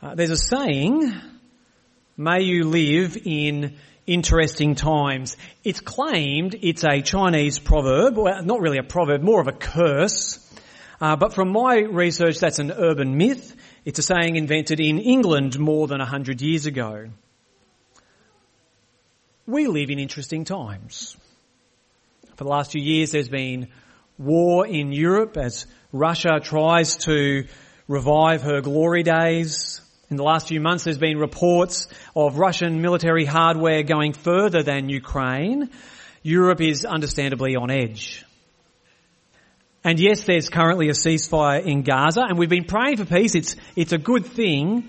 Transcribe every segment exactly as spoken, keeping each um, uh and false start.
Uh, there's a saying, may you live in interesting times. It's claimed it's a Chinese proverb, well, not really a proverb, more of a curse. Uh, but from my research, that's an urban myth. It's a saying invented in England more than a hundred years ago. We live in interesting times. For the last few years, there's been war in Europe as Russia tries to revive her glory days. In the last few months, there's been reports of Russian military hardware going further than Ukraine. Europe is understandably on edge. And yes, there's currently a ceasefire in Gaza, and we've been praying for peace. It's, it's a good thing.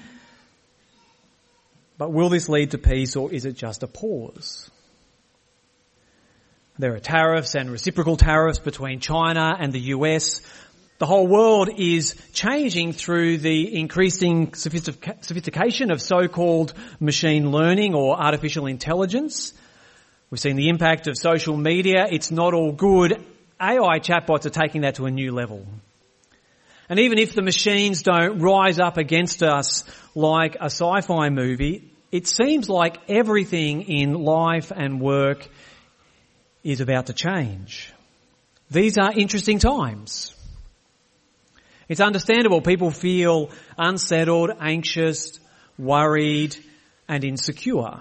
But will this lead to peace, or is it just a pause? There are tariffs and reciprocal tariffs between China and the U S. The whole world is changing through the increasing sophistic- sophistication of so-called machine learning or artificial intelligence. We've seen the impact of social media. It's not all good. A I chatbots are taking that to a new level. And even if the machines don't rise up against us like a sci-fi movie, it seems like everything in life and work is about to change. These are interesting times. It's understandable people feel unsettled, anxious, worried, and insecure.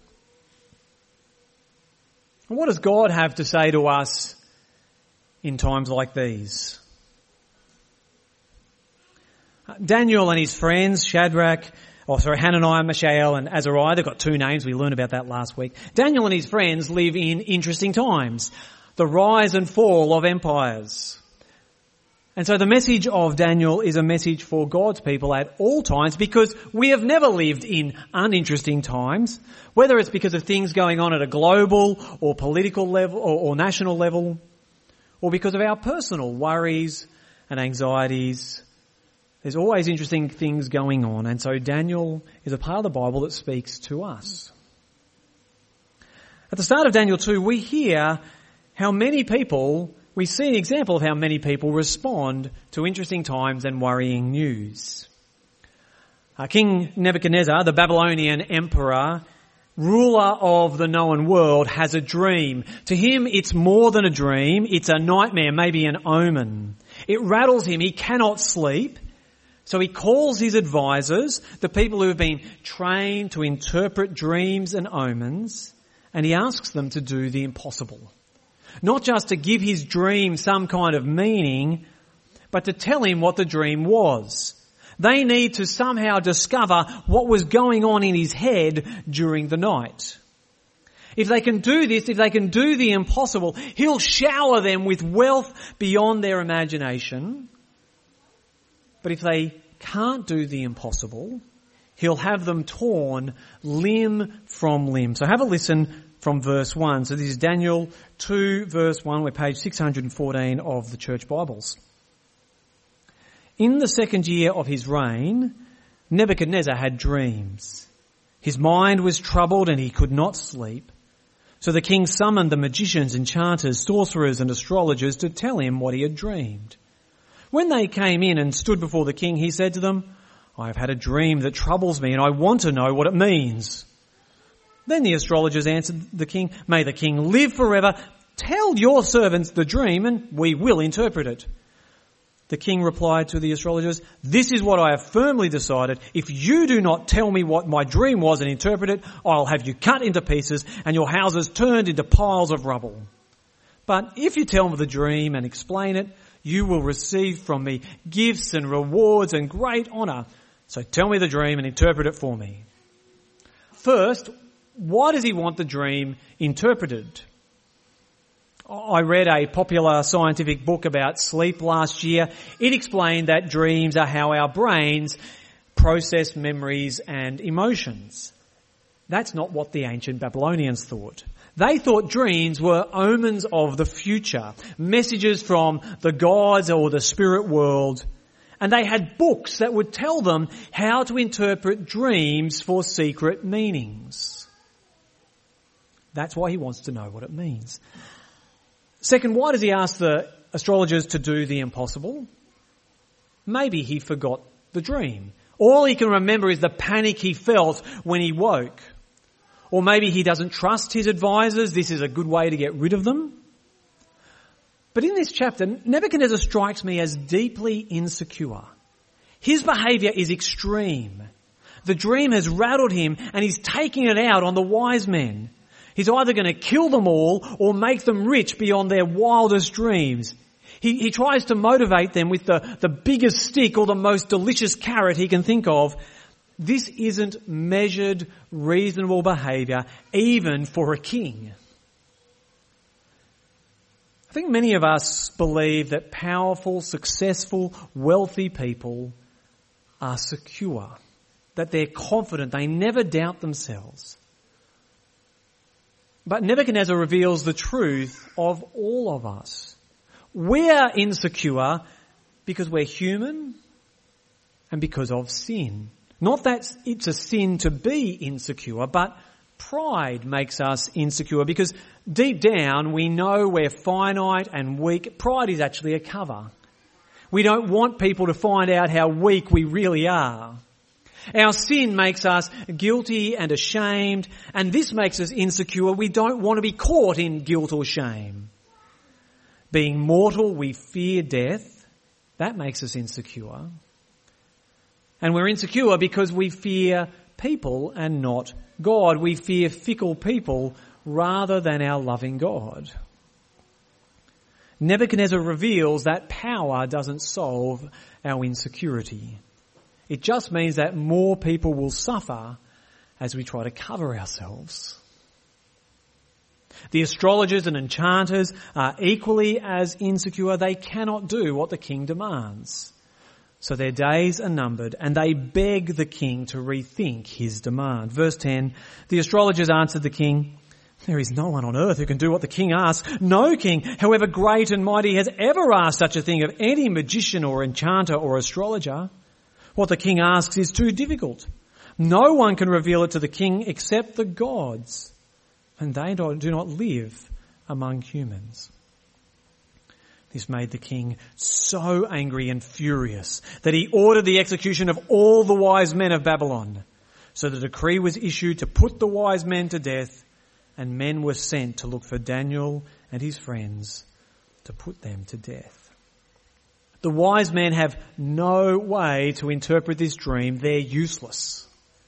And what does God have to say to us in times like these? Daniel and his friends, Shadrach, oh sorry, Hananiah, Mishael and Azariah, they've got two names, we learned about that last week. Daniel and his friends live in interesting times, the rise and fall of empires. And so the message of Daniel is a message for God's people at all times, because we have never lived in uninteresting times, whether it's because of things going on at a global or political level or, or national level, or because of our personal worries and anxieties. There's always interesting things going on, and so Daniel is a part of the Bible that speaks to us. At the start of Daniel two, we hear how many people, we see an example of how many people respond to interesting times and worrying news. Uh, King Nebuchadnezzar, the Babylonian emperor, ruler of the known world, has a dream. To him, it's more than a dream. It's a nightmare, maybe an omen. It rattles him. He cannot sleep. So he calls his advisors, the people who have been trained to interpret dreams and omens, and he asks them to do the impossible. Not just to give his dream some kind of meaning, but to tell him what the dream was. They need to somehow discover what was going on in his head during the night. If they can do this, if they can do the impossible, he'll shower them with wealth beyond their imagination. But if they can't do the impossible, he'll have them torn limb from limb. So have a listen from verse one. So this is Daniel two, verse one. We're page six hundred fourteen of the Church Bibles. In the second year of his reign, Nebuchadnezzar had dreams. His mind was troubled and he could not sleep. So the king summoned the magicians, enchanters, sorcerers and astrologers to tell him what he had dreamed. When they came in and stood before the king, he said to them, I have had a dream that troubles me and I want to know what it means. Then the astrologers answered the king, May the king live forever. Tell your servants the dream and we will interpret it. The king replied to the astrologers, This is what I have firmly decided. If you do not tell me what my dream was and interpret it, I'll have you cut into pieces and your houses turned into piles of rubble. But if you tell me the dream and explain it, you will receive from me gifts and rewards and great honour. So tell me the dream and interpret it for me. First, why does he want the dream interpreted? I read a popular scientific book about sleep last year. It explained that dreams are how our brains process memories and emotions. That's not what the ancient Babylonians thought. They thought dreams were omens of the future, messages from the gods or the spirit world, and they had books that would tell them how to interpret dreams for secret meanings. That's why he wants to know what it means. Second, why does he ask the astrologers to do the impossible? Maybe he forgot the dream, All he can remember is the panic he felt when he woke. Or maybe he doesn't trust his advisors. This is a good way to get rid of them. But in this chapter, Nebuchadnezzar strikes me as deeply insecure. His behaviour is extreme. The dream has rattled him and he's taking it out on the wise men. He's either going to kill them all or make them rich beyond their wildest dreams. He, he tries to motivate them with the, the biggest stick or the most delicious carrot he can think of. This isn't measured, reasonable behaviour, even for a king. I think many of us believe that powerful, successful, wealthy people are secure, that they're confident, they never doubt themselves. But Nebuchadnezzar reveals the truth of all of us. We're insecure because we're human and because of sin. Not that it's a sin to be insecure, but pride makes us insecure because deep down we know we're finite and weak. Pride is actually a cover. We don't want people to find out how weak we really are. Our sin makes us guilty and ashamed, and this makes us insecure. We don't want to be caught in guilt or shame. Being mortal, we fear death. That makes us insecure. And we're insecure because we fear people and not God. We fear fickle people rather than our loving God. Nebuchadnezzar reveals that power doesn't solve our insecurity. It just means that more people will suffer as we try to cover ourselves. The astrologers and enchanters are equally as insecure. They cannot do what the king demands. So their days are numbered and they beg the king to rethink his demand. Verse ten, the astrologers answered the king, "There is no one on earth who can do what the king asks. No king, however great and mighty, has ever asked such a thing of any magician or enchanter or astrologer. What the king asks is too difficult. No one can reveal it to the king except the gods, and they do not live among humans." This made the king so angry and furious that he ordered the execution of all the wise men of Babylon. So the decree was issued to put the wise men to death, and men were sent to look for Daniel and his friends to put them to death. The wise men have no way to interpret this dream. They're useless.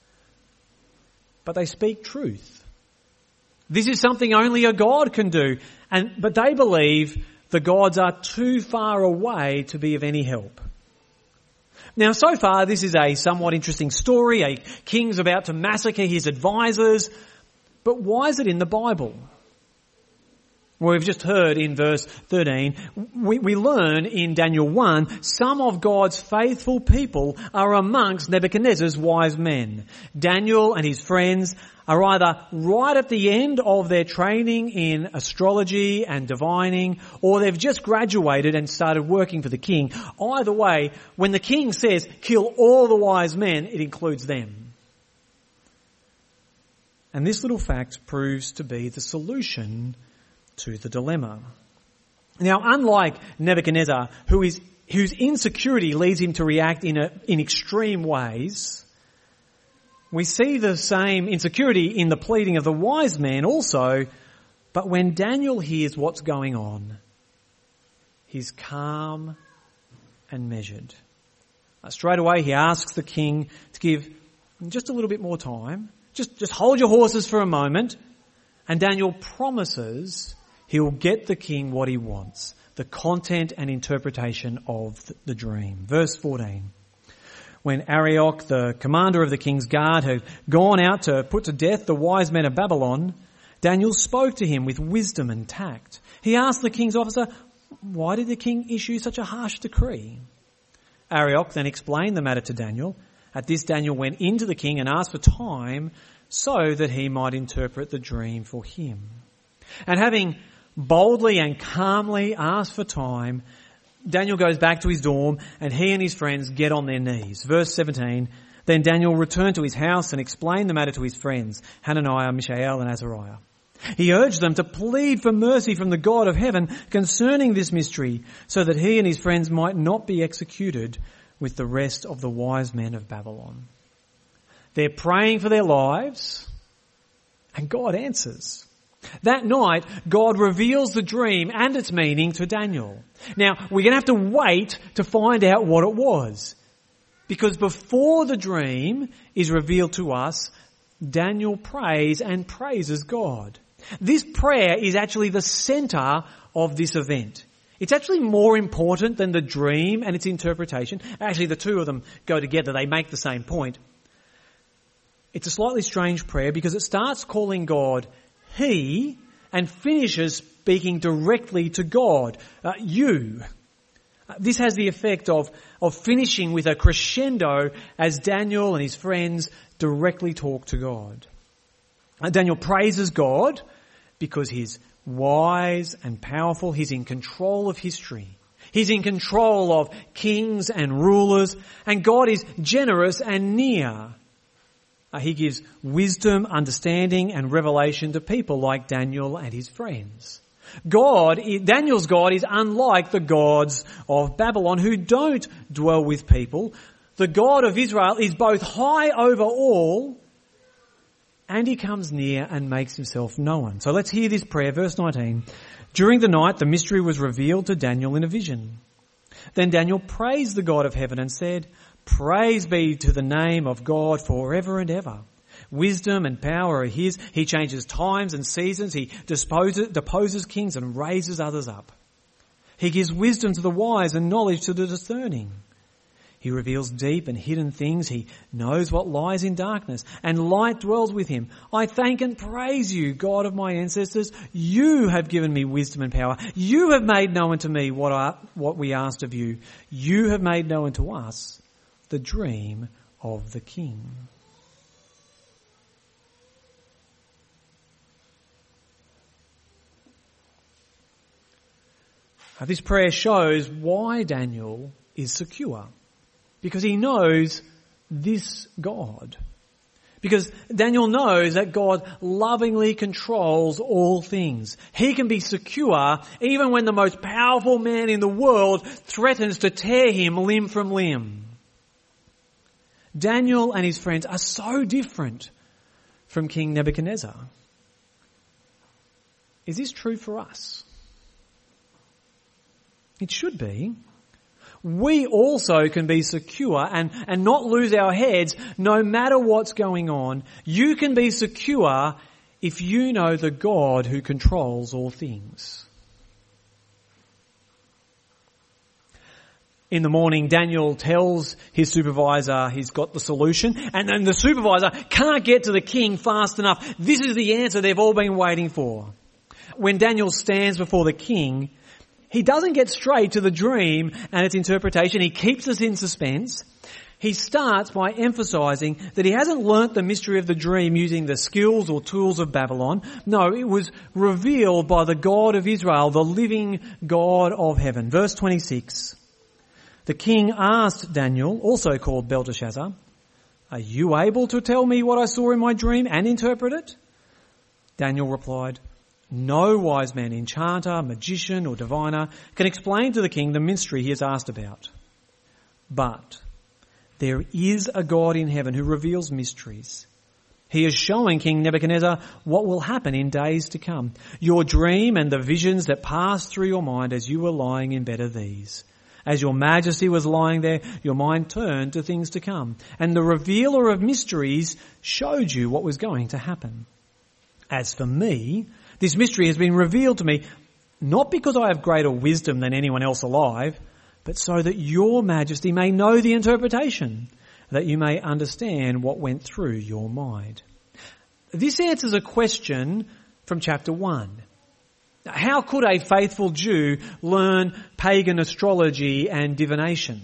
But they speak truth. This is something only a God can do. And but they believe the gods are too far away to be of any help. Now, so far, this is a somewhat interesting story. A king's about to massacre his advisors. But why is it in the Bible? Well, we've just heard in verse thirteen, we, we learn in Daniel one, some of God's faithful people are amongst Nebuchadnezzar's wise men. Daniel and his friends are either right at the end of their training in astrology and divining, or they've just graduated and started working for the king. Either way, when the king says, kill all the wise men, it includes them. And this little fact proves to be the solution to the dilemma. Now, unlike Nebuchadnezzar, who is, whose insecurity leads him to react in a, in extreme ways, we see the same insecurity in the pleading of the wise men also, but when Daniel hears what's going on, he's calm and measured. Uh, straight away he asks the king to give just a little bit more time. Just, just hold your horses for a moment. And Daniel promises he'll get the king what he wants, the content and interpretation of the dream. Verse fourteen. When Arioch, the commander of the king's guard, had gone out to put to death the wise men of Babylon, Daniel spoke to him with wisdom and tact. He asked the king's officer, why did the king issue such a harsh decree? Arioch then explained the matter to Daniel. At this, Daniel went into the king and asked for time so that he might interpret the dream for him. And having boldly and calmly asked for time, Daniel goes back to his dorm and he and his friends get on their knees. Verse seventeen, then Daniel returned to his house and explained the matter to his friends, Hananiah, Mishael and Azariah. He urged them to plead for mercy from the God of heaven concerning this mystery, so that he and his friends might not be executed with the rest of the wise men of Babylon. They're praying for their lives, and God answers. That night, God reveals the dream and its meaning to Daniel. Now, we're going to have to wait to find out what it was. Because before the dream is revealed to us, Daniel prays and praises God. This prayer is actually the centre of this event. It's actually more important than the dream and its interpretation. Actually, the two of them go together. They make the same point. It's a slightly strange prayer because it starts calling God He and finishes speaking directly to God, uh, you. Uh, this has the effect of, of finishing with a crescendo as Daniel and his friends directly talk to God. Uh, Daniel praises God because he's wise and powerful. He's in control of history. He's in control of kings and rulers, and God is generous and near. Uh, he gives wisdom, understanding and revelation to people like Daniel and his friends. God, Daniel's God is unlike the gods of Babylon who don't dwell with people. The God of Israel is both high over all and he comes near and makes himself known. So let's hear this prayer, verse nineteen. During the night the mystery was revealed to Daniel in a vision. Then Daniel praised the God of heaven and said, Praise be to the name of God forever and ever. Wisdom and power are his. He changes times and seasons. He disposes, deposes kings and raises others up. He gives wisdom to the wise and knowledge to the discerning. He reveals deep and hidden things. He knows what lies in darkness, and light dwells with him. I thank and praise you, God of my ancestors. You have given me wisdom and power. You have made known to me what, I, what we asked of you. You have made known to us the dream of the king. Now, this prayer shows why Daniel is secure. Because he knows this God. Because Daniel knows that God lovingly controls all things. He can be secure even when the most powerful man in the world threatens to tear him limb from limb. Daniel and his friends are so different from King Nebuchadnezzar. Is this true for us? It should be. We also can be secure and, and not lose our heads no matter what's going on. You can be secure if you know the God who controls all things. In the morning, Daniel tells his supervisor he's got the solution, and then the supervisor can't get to the king fast enough. This is the answer they've all been waiting for. When Daniel stands before the king, he doesn't get straight to the dream and its interpretation. He keeps us in suspense. He starts by emphasising that he hasn't learnt the mystery of the dream using the skills or tools of Babylon. No, it was revealed by the God of Israel, the living God of heaven. Verse twenty-six. The king asked Daniel, also called Belteshazzar, Are you able to tell me what I saw in my dream and interpret it? Daniel replied, No wise man, enchanter, magician or diviner can explain to the king the mystery he has asked about. But there is a God in heaven who reveals mysteries. He is showing King Nebuchadnezzar what will happen in days to come. Your dream and the visions that passed through your mind as you were lying in bed are these. As your majesty was lying there, your mind turned to things to come, and the revealer of mysteries showed you what was going to happen. As for me, this mystery has been revealed to me, not because I have greater wisdom than anyone else alive, but so that your majesty may know the interpretation, that you may understand what went through your mind. This answers a question from chapter one. How could a faithful Jew learn pagan astrology and divination?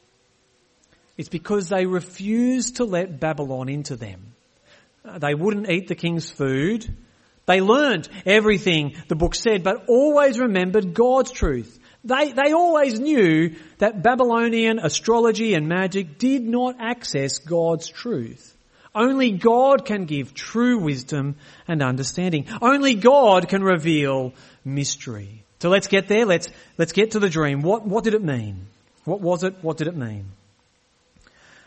It's because they refused to let Babylon into them. They wouldn't eat the king's food. They learned everything the book said, but always remembered God's truth. They, they always knew that Babylonian astrology and magic did not access God's truth. Only God can give true wisdom and understanding. Only God can reveal mystery. So let's get there. Let's, let's get to the dream. What, what did it mean? What was it? What did it mean?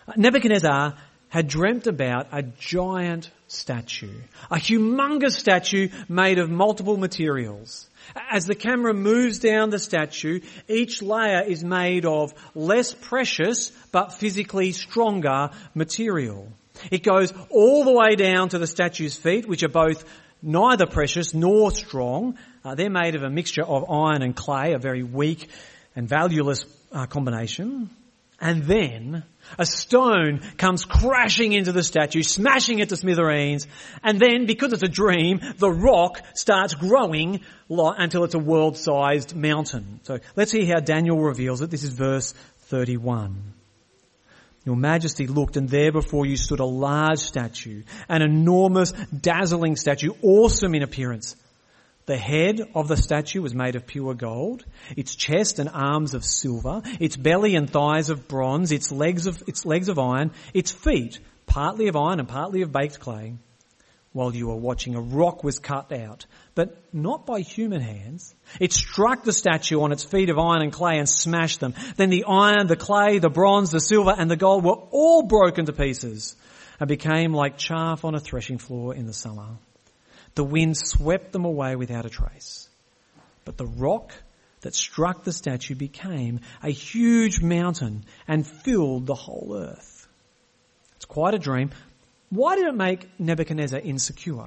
Nebuchadnezzar had dreamt about a giant statue, a humongous statue made of multiple materials. As the camera moves down the statue, each layer is made of less precious but physically stronger material. It goes all the way down to the statue's feet, which are both neither precious nor strong. Uh, they're made of a mixture of iron and clay, a very weak and valueless uh, combination. And then a stone comes crashing into the statue, smashing it to smithereens. And then, because it's a dream, the rock starts growing until it's a world-sized mountain. So let's see how Daniel reveals it. This is verse thirty-one. Your Majesty looked, and there before you stood a large statue, an enormous, dazzling statue, awesome in appearance. The head of the statue was made of pure gold, its chest and arms of silver, its belly and thighs of bronze, its legs of, its legs of iron, its feet partly of iron and partly of baked clay. While you were watching, a rock was cut out, but not by human hands. It struck the statue on its feet of iron and clay and smashed them. Then the iron, the clay, the bronze, the silver and the gold were all broken to pieces and became like chaff on a threshing floor in the summer. The wind swept them away without a trace. But the rock that struck the statue became a huge mountain and filled the whole earth. It's quite a dream. Why did it make Nebuchadnezzar insecure?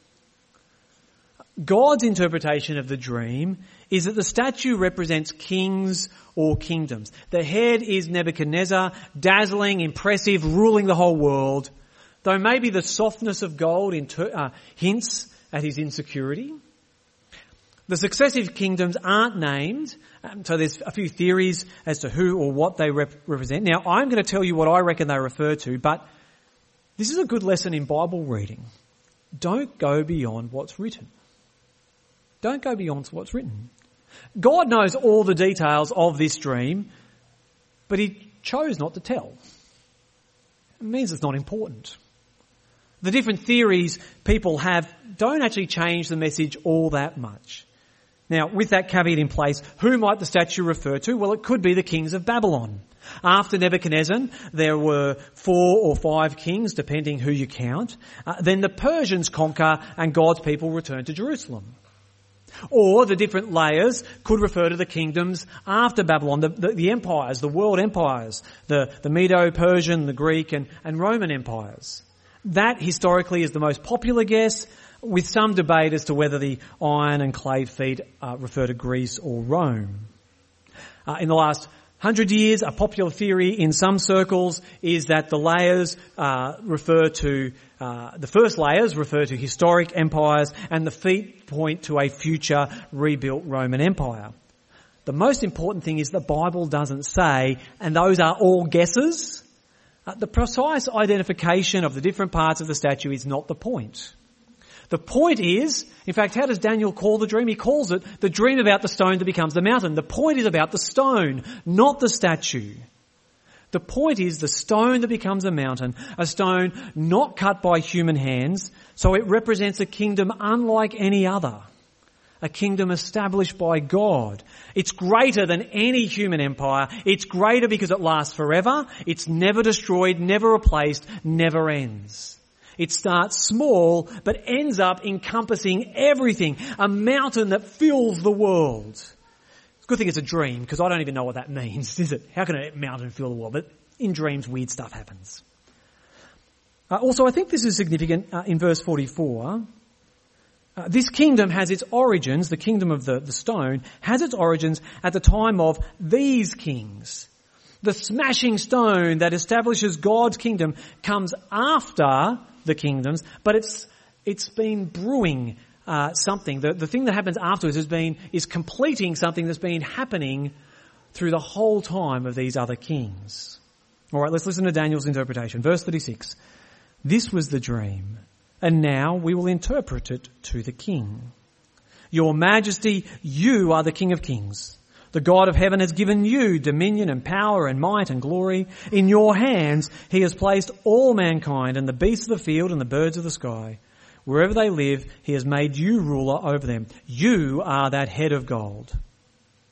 God's interpretation of the dream is that the statue represents kings or kingdoms. The head is Nebuchadnezzar, dazzling, impressive, ruling the whole world, though maybe the softness of gold inter- uh, hints at his insecurity. The successive kingdoms aren't named, um, so there's a few theories as to who or what they rep- represent. Now, I'm going to tell you what I reckon they refer to, but this is a good lesson in Bible reading. Don't go beyond what's written. Don't go beyond what's written. God knows all the details of this dream, but he chose not to tell. It means it's not important. The different theories people have don't actually change the message all that much. Now, with that caveat in place, who might the statue refer to? Well, it could be the kings of Babylon. After Nebuchadnezzar, there were four or five kings, depending who you count. Uh, then the Persians conquer and God's people return to Jerusalem. Or the different layers could refer to the kingdoms after Babylon, the, the, the empires, the world empires, the, the Medo-Persian, the Greek and, and Roman empires. That historically is the most popular guess, with some debate as to whether the iron and clay feet uh, refer to Greece or Rome. Uh, in the last hundred years, a popular theory in some circles is that the layers uh, refer to, uh, the first layers refer to historic empires and the feet point to a future rebuilt Roman Empire. The most important thing is the Bible doesn't say, and those are all guesses. Uh, the precise identification of the different parts of the statue is not the point. The point is, in fact, how does Daniel call the dream? He calls it the dream about the stone that becomes the mountain. The point is about the stone, not the statue. The point is the stone that becomes a mountain, a stone not cut by human hands, so it represents a kingdom unlike any other, a kingdom established by God. It's greater than any human empire. It's greater because it lasts forever. It's never destroyed, never replaced, never ends. It starts small, but ends up encompassing everything. A mountain that fills the world. It's a good thing it's a dream, because I don't even know what that means, is it? How can a mountain fill the world? But in dreams, weird stuff happens. Uh, also, I think this is significant uh, in verse forty-four. Uh, this kingdom has its origins, the kingdom of the, the stone, has its origins at the time of these kings. The smashing stone that establishes God's kingdom comes after the kingdoms, but it's it's been brewing uh, something. The the thing that happens afterwards has been is completing something that's been happening through the whole time of these other kings. All right, let's listen to Daniel's interpretation. Verse thirty-six. This was the dream, and now we will interpret it to the king. Your Majesty, you are the King of Kings. The God of heaven has given you dominion and power and might and glory. In your hands he has placed all mankind and the beasts of the field and the birds of the sky. Wherever they live, he has made you ruler over them. You are that head of gold.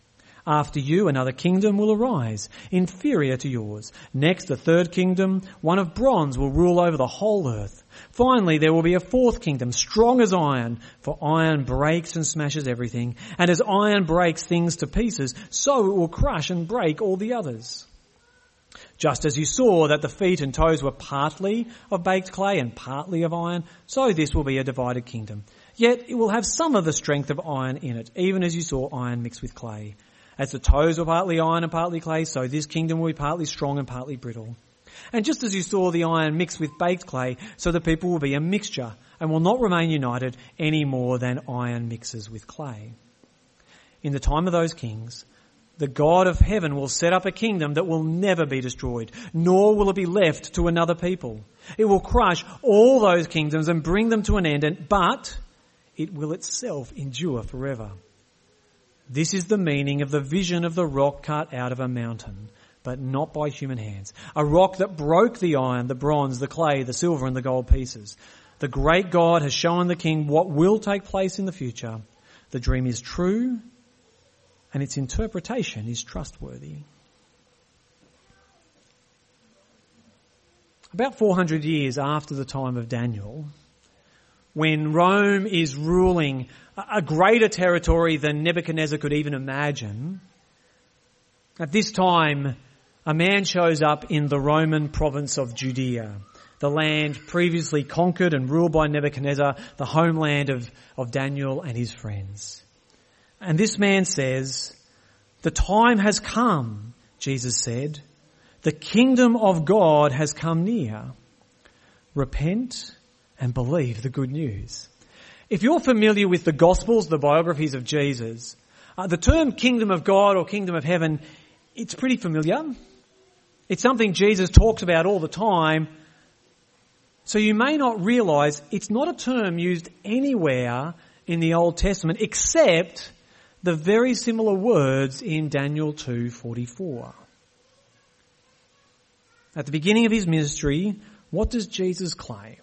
After you, another kingdom will arise, inferior to yours. Next, a third kingdom, one of bronze, will rule over the whole earth. Finally, there will be a fourth kingdom, strong as iron, for iron breaks and smashes everything. And as iron breaks things to pieces, so it will crush and break all the others. Just as you saw that the feet and toes were partly of baked clay and partly of iron, so this will be a divided kingdom. Yet it will have some of the strength of iron in it, even as you saw iron mixed with clay. As the toes were partly iron and partly clay, so this kingdom will be partly strong and partly brittle. And just as you saw the iron mixed with baked clay, so the people will be a mixture and will not remain united any more than iron mixes with clay. In the time of those kings, the God of heaven will set up a kingdom that will never be destroyed, nor will it be left to another people. It will crush all those kingdoms and bring them to an end, and, but it will itself endure forever. This is the meaning of the vision of the rock cut out of a mountain, but not by human hands. A rock that broke the iron, the bronze, the clay, the silver and the gold pieces. The great God has shown the king what will take place in the future. The dream is true and its interpretation is trustworthy. About four hundred years after the time of Daniel, when Rome is ruling a greater territory than Nebuchadnezzar could even imagine, at this time, a man shows up in the Roman province of Judea, the land previously conquered and ruled by Nebuchadnezzar, the homeland of, of Daniel and his friends. And this man says, "The time has come," Jesus said. "The kingdom of God has come near. Repent and believe the good news." If you're familiar with the Gospels, the biographies of Jesus, uh, the term kingdom of God or kingdom of heaven, it's pretty familiar. It's something Jesus talks about all the time. So you may not realise it's not a term used anywhere in the Old Testament except the very similar words in Daniel two forty-four. At the beginning of his ministry, what does Jesus claim?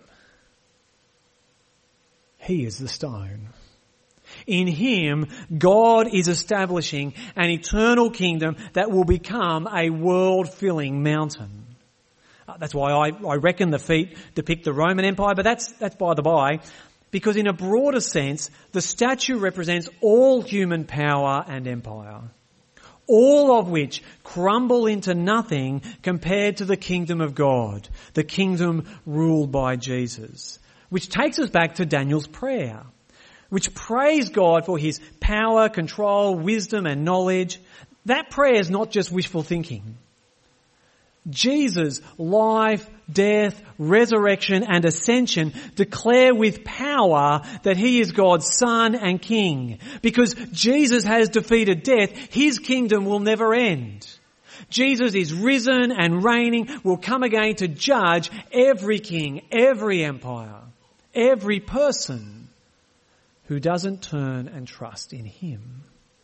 He is the stone. In him, God is establishing an eternal kingdom that will become a world-filling mountain. Uh, that's why I, I reckon the feet depict the Roman Empire, but that's, that's by the by, because in a broader sense, the statue represents all human power and empire, all of which crumble into nothing compared to the kingdom of God, the kingdom ruled by Jesus. Which takes us back to Daniel's prayer, which praised God for his power, control, wisdom and knowledge. That prayer is not just wishful thinking. Jesus' life, death, resurrection and ascension declare with power that he is God's Son and King. Because Jesus has defeated death, his kingdom will never end. Jesus is risen and reigning, will come again to judge every king, every empire, every person who doesn't turn and trust in him.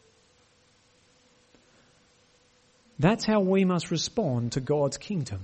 That's how we must respond to God's kingdom.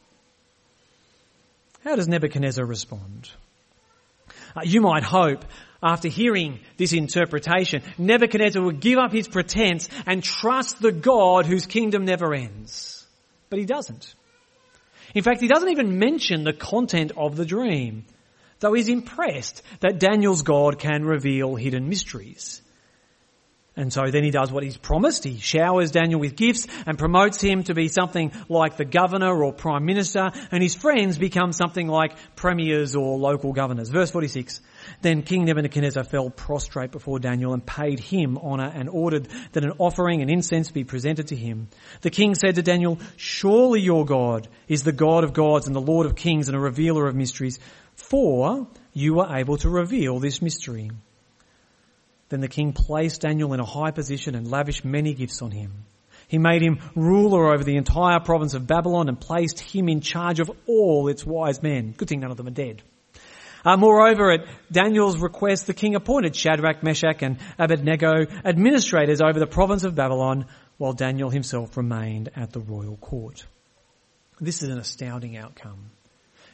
How does Nebuchadnezzar respond? Uh, you might hope, after hearing this interpretation, Nebuchadnezzar would give up his pretense and trust the God whose kingdom never ends. But he doesn't. In fact, he doesn't even mention the content of the dream, though he's impressed that Daniel's God can reveal hidden mysteries. And so then he does what he's promised. He showers Daniel with gifts and promotes him to be something like the governor or prime minister, and his friends become something like premiers or local governors. Verse forty-six, "Then King Nebuchadnezzar fell prostrate before Daniel and paid him honour and ordered that an offering and incense be presented to him. The king said to Daniel, 'Surely your God is the God of gods and the Lord of kings and a revealer of mysteries, for you were able to reveal this mystery.' Then the king placed Daniel in a high position and lavished many gifts on him. He made him ruler over the entire province of Babylon and placed him in charge of all its wise men." Good thing none of them are dead. Uh, moreover, at Daniel's request, the king appointed Shadrach, Meshach and Abednego administrators over the province of Babylon, while Daniel himself remained at the royal court. This is an astounding outcome.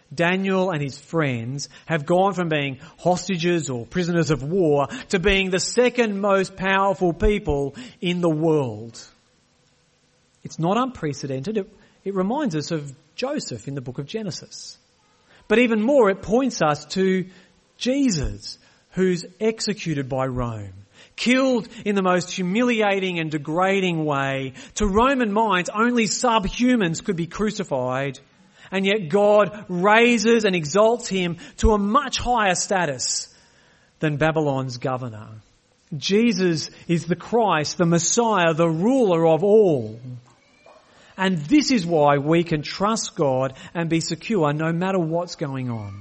Daniel and his friends have gone from being hostages or prisoners of war to being the second most powerful people in the world. It's not unprecedented. It, it reminds us of Joseph in the book of Genesis. But even more, it points us to Jesus, who's executed by Rome, killed in the most humiliating and degrading way. To Roman minds, only subhumans could be crucified, and yet God raises and exalts him to a much higher status than Babylon's governor. Jesus is the Christ, the Messiah, the ruler of all. And this is why we can trust God and be secure no matter what's going on.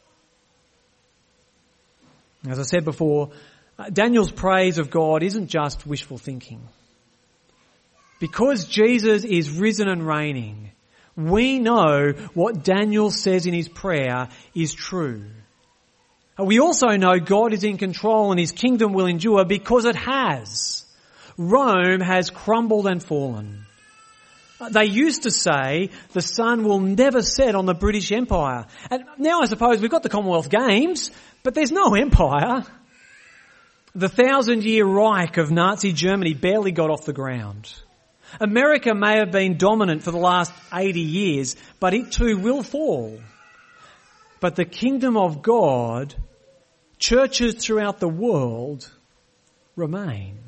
As I said before, Daniel's praise of God isn't just wishful thinking. Because Jesus is risen and reigning, we know what Daniel says in his prayer is true. We also know God is in control and his kingdom will endure because it has. Rome has crumbled and fallen. They used to say the sun will never set on the British Empire. And now I suppose we've got the Commonwealth Games, but there's no empire. The thousand-year Reich of Nazi Germany barely got off the ground. America may have been dominant for the last eighty years, but it too will fall. But the kingdom of God, churches throughout the world, remain.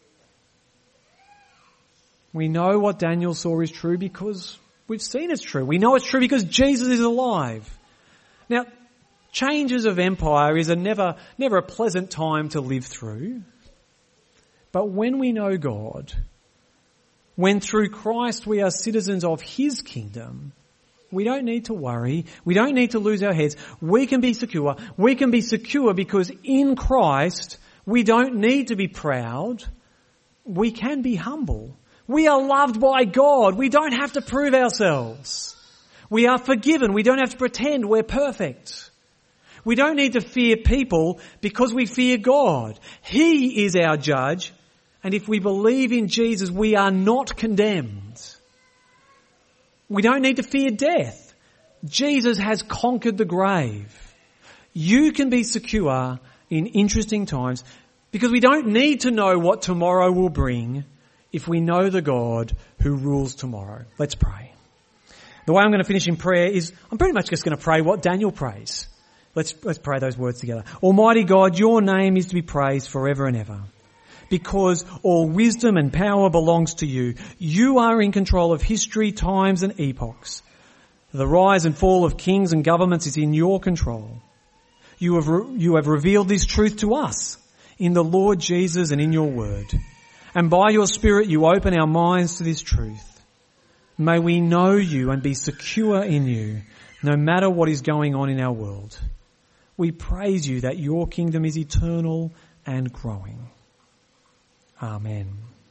We know what Daniel saw is true because we've seen it's true. We know it's true because Jesus is alive. Now, changes of empire is a never, never a pleasant time to live through. But when we know God, when through Christ we are citizens of his kingdom, we don't need to worry. We don't need to lose our heads. We can be secure. We can be secure because in Christ we don't need to be proud. We can be humble. We are loved by God. We don't have to prove ourselves. We are forgiven. We don't have to pretend we're perfect. We don't need to fear people because we fear God. He is our judge. And if we believe in Jesus, we are not condemned. We don't need to fear death. Jesus has conquered the grave. You can be secure in interesting times because we don't need to know what tomorrow will bring if we know the God who rules tomorrow. Let's pray. The way I'm going to finish in prayer is I'm pretty much just going to pray what Daniel prays. Let's, let's pray those words together. Almighty God, your name is to be praised forever and ever. Because all wisdom and power belongs to you. You are in control of history, times and epochs. The rise and fall of kings and governments is in your control. You have, re- you have revealed this truth to us in the Lord Jesus and in your word. And by your Spirit you open our minds to this truth. May we know you and be secure in you, no matter what is going on in our world. We praise you that your kingdom is eternal and growing. Amen.